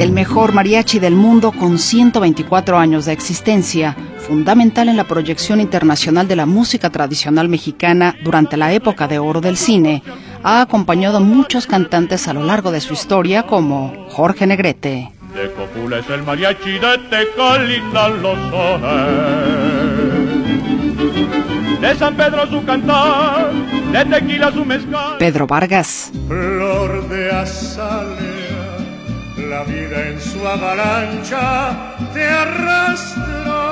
El mejor mariachi del mundo con 124 años de existencia, fundamental en la proyección internacional de la música tradicional mexicana durante la época de oro del cine, ha acompañado a muchos cantantes a lo largo de su historia como Jorge Negrete. De Copula es el mariachi de Tecalitlán los sones. De San Pedro su cantar, de tequila su mezcal. Pedro Vargas. Flor de azalea, la vida en su avalancha te arrastró.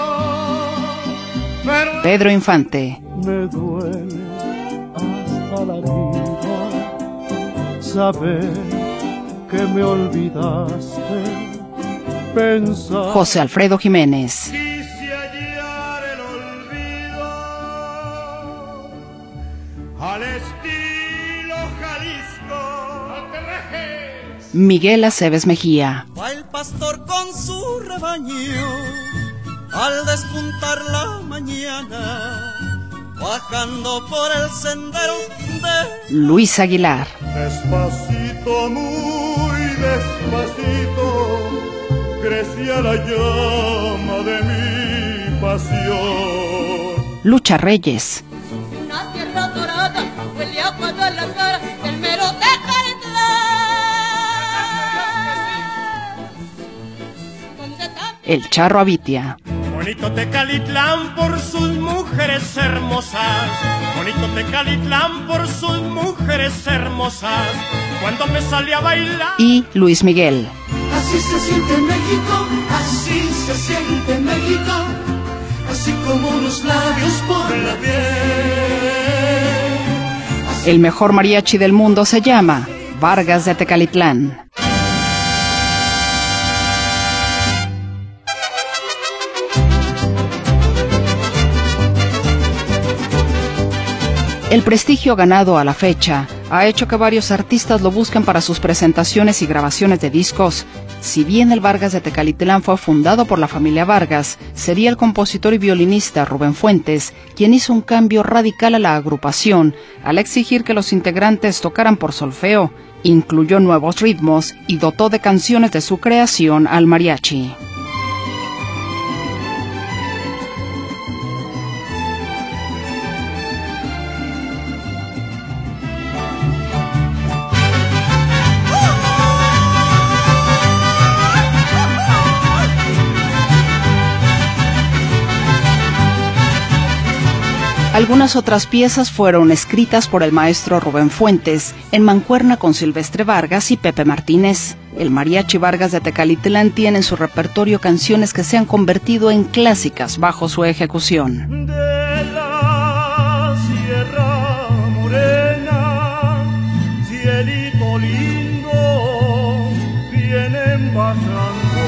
Pedro Infante. Me duele hasta la vida saber que me olvidaste. Pensar. José Alfredo Jiménez. Quise hallar el olvido al estilo Jalisco. ¡No te rajes! Miguel Aceves Mejía. Va el pastor con su rebaño al despuntar la mañana, bajando por el sendero de Luis Aguilar. Despacito, muy despacito, crecía la llama de mi pasión. Lucha Reyes. Una tierra dorada, huele a Guadalajara, el mero Tecalitlán. El Charro Avitia. Bonito Tecalitlán por sus mujeres hermosas, bonito Tecalitlán por sus mujeres hermosas, cuando me salí a bailar. Y Luis Miguel. Así se siente México, así se siente México, así como los labios por la piel. El mejor mariachi del mundo se llama Vargas de Tecalitlán. El prestigio ganado a la fecha ha hecho que varios artistas lo busquen para sus presentaciones y grabaciones de discos. Si bien el Vargas de Tecalitlán fue fundado por la familia Vargas, sería el compositor y violinista Rubén Fuentes quien hizo un cambio radical a la agrupación al exigir que los integrantes tocaran por solfeo, incluyó nuevos ritmos y dotó de canciones de su creación al mariachi. Algunas otras piezas fueron escritas por el maestro Rubén Fuentes, en mancuerna con Silvestre Vargas y Pepe Martínez. El Mariachi Vargas de Tecalitlán tiene en su repertorio canciones que se han convertido en clásicas bajo su ejecución. De la Sierra Morena, cielito lindo, vienen bajando.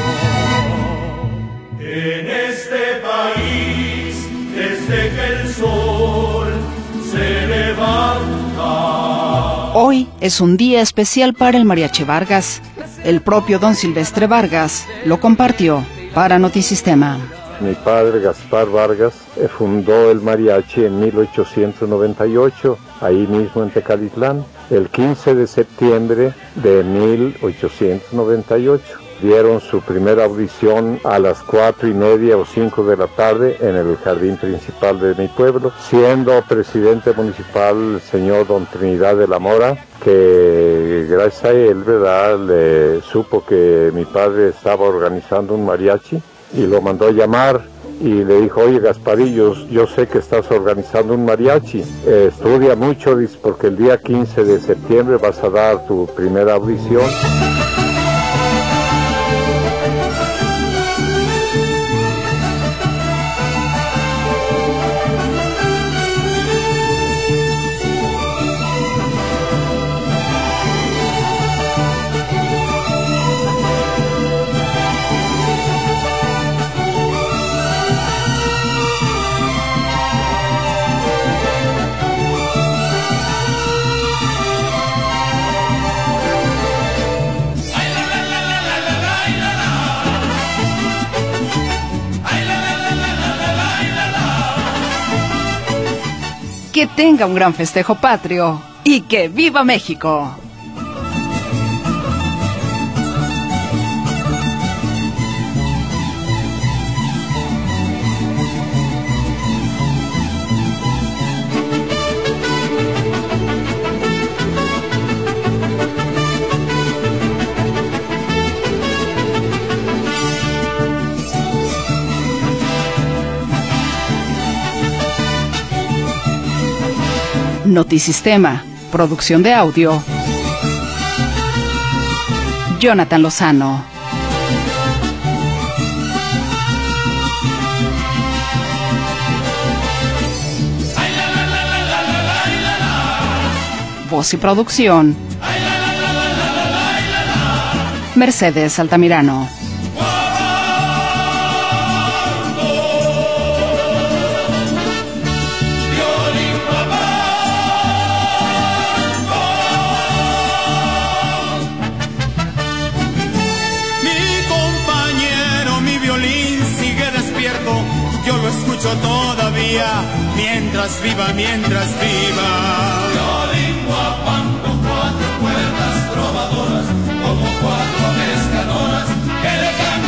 En este país, desde que el sol se levanta. Hoy es un día especial para el Mariachi Vargas. El propio don Silvestre Vargas lo compartió para Notisistema. Mi padre, Gaspar Vargas, fundó el mariachi en 1898, ahí mismo en Tecalitlán, el 15 de septiembre de 1898. Dieron su primera audición a las 4:30 o 5 de la tarde en el jardín principal de mi pueblo, siendo presidente municipal el señor don Trinidad de la Mora, que gracias a él, ¿verdad?, le supo que mi padre estaba organizando un mariachi y lo mandó a llamar y le dijo: oye, Gasparillo, yo sé que estás organizando un mariachi, estudia mucho, dice, porque el día 15 de septiembre vas a dar tu primera audición. Que tenga un gran festejo patrio y que viva México. Notisistema. Producción de audio. Jonathan Lozano. Voz y producción. Mercedes Altamirano. Todavía, mientras viva, violín guapango, 4 cuerdas trovadoras, como 4 pescadoras que le cantan.